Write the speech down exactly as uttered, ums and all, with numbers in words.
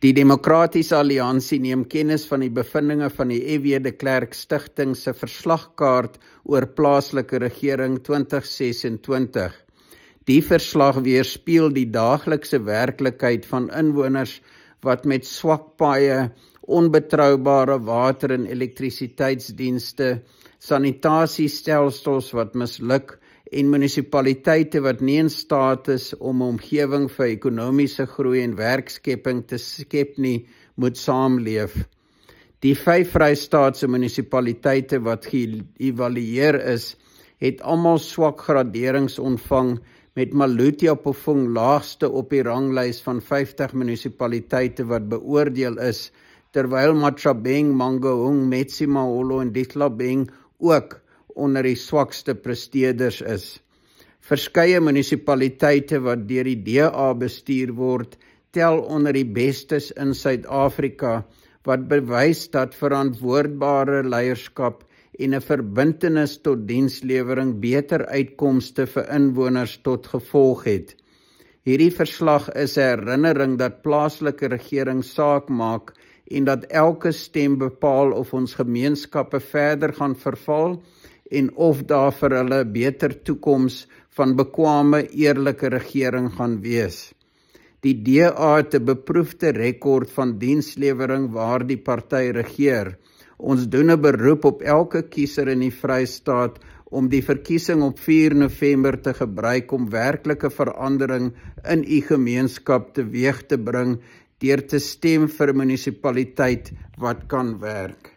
Die Demokratiese Alliansie neem kennis van die bevindinge van die F W de Klerk Stichting se verslagkaart oor plaaslike regering twintig sesentwintig. Die verslag weerspieël die daaglikse werklikheid van inwoners wat met swak paaie, onbetroubare water- en elektrisiteitsdienste, sanitasiestelsels wat misluk en munisipaliteite wat nie in staat is om 'n omgewing vir ekonomiese groei en werkskepping te skep nie, moet saamleef. Die vyf Vrystaatse munisipaliteite wat geëvalueer is, het almal swak graderings ontvang, met Maluti Apofung laagste op die ranglys van vyftig munisipaliteite wat beoordeel is, terwyl Matjhabeng, Mangaung, Metsimaholo en Ditlabeng ook onder die swakste presteerders is. Verskeie munisipaliteite wat deur die D A bestuur word, tel onder die bestes in Suid-Afrika, wat bewys dat verantwoordbare leierskap en 'n verbintenis tot dienslewering beter uitkomste vir inwoners tot gevolg het. Hierdie verslag is 'n herinnering dat plaaslike regering saak maak en dat elke stem bepaal of ons gemeenskappe verder gaan verval en of daar vir hulle 'n beter toekoms van bekwame, eerlike regering gaan wees. Die D A het 'n beproefde rekord van dienslewering waar die party regeer. Ons doen 'n beroep op elke kiezer in die Vrystaat om die verkiesing op vier November te gebruik om werklike verandering in u gemeenskap teweeg te bring deur te stem vir 'n munisipaliteit wat kan werk.